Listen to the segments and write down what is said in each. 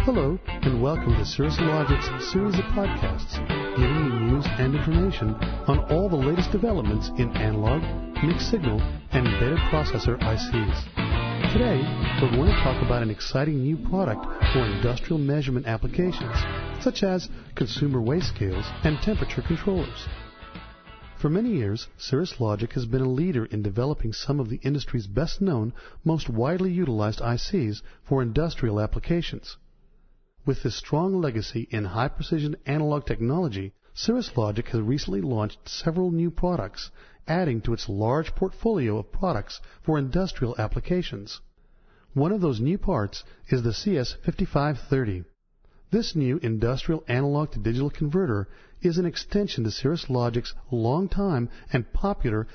Hello, and welcome to Cirrus Logic's series of podcasts, giving you news and information on all the latest developments in analog, mixed signal, and embedded processor ICs. Today, we're going to talk about an exciting new product for industrial measurement applications, such as consumer weigh scales and temperature controllers. For many years, Cirrus Logic has been a leader in developing some of the industry's best-known, most widely utilized ICs for industrial applications. With this strong legacy in high-precision analog technology, Cirrus Logic has recently launched several new products, adding to its large portfolio of products for industrial applications. One of those new parts is the CS5530. This new industrial analog-to-digital converter is an extension to Cirrus Logic's long-time and popular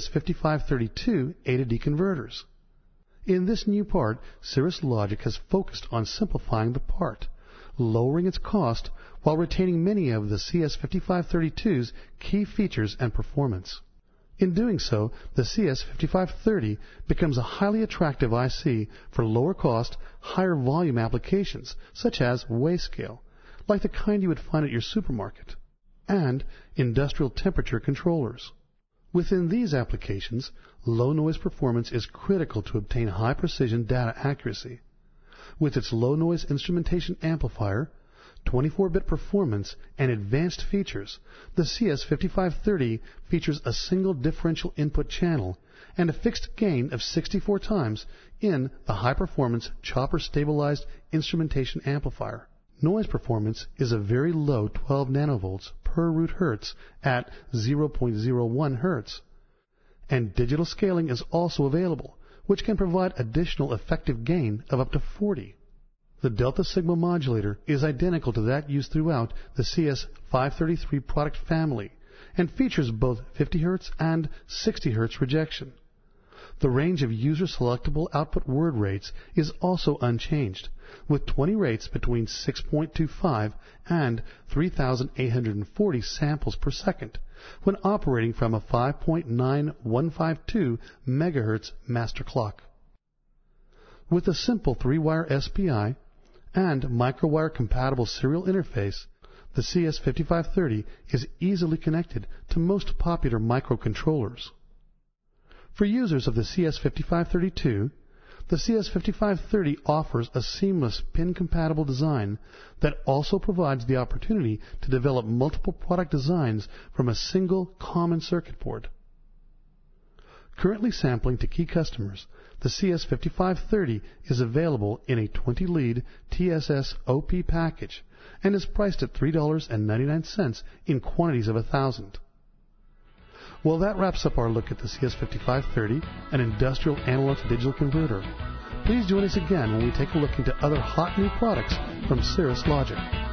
CS5532 A-to-D converters. In this new part, Cirrus Logic has focused on simplifying the part, lowering its cost while retaining many of the CS5532's key features and performance. In doing so, the CS5530 becomes a highly attractive IC for lower cost, higher volume applications such as weigh scale, like the kind you would find at your supermarket, and industrial temperature controllers. Within these applications, low noise performance is critical to obtain high precision data accuracy. With its low noise instrumentation amplifier, 24-bit performance, and advanced features, the CS5530 features a single differential input channel and a fixed gain of 64 times in the high-performance chopper-stabilized instrumentation amplifier. Noise performance is a very low 12 nanovolts per root hertz at 0.01 hertz. And digital scaling is also available, which can provide additional effective gain of up to 40. The Delta Sigma modulator is identical to that used throughout the CS533 product family and features both 50 Hz and 60 Hz rejection. The range of user-selectable output word rates is also unchanged, with 20 rates between 6.25 and 3,840 samples per second when operating from a 5.9152 MHz master clock. With a simple 3-wire SPI and microwire-compatible serial interface, the CS5530 is easily connected to most popular microcontrollers. For users of the CS5532, the CS5530 offers a seamless pin-compatible design that also provides the opportunity to develop multiple product designs from a single common circuit board. Currently sampling to key customers, the CS5530 is available in a 20-lead TSS OP package and is priced at $3.99 in quantities of 1,000. Well, that wraps up our look at the CS5530, an industrial analog-to-digital converter. Please join us again when we take a look into other hot new products from Cirrus Logic.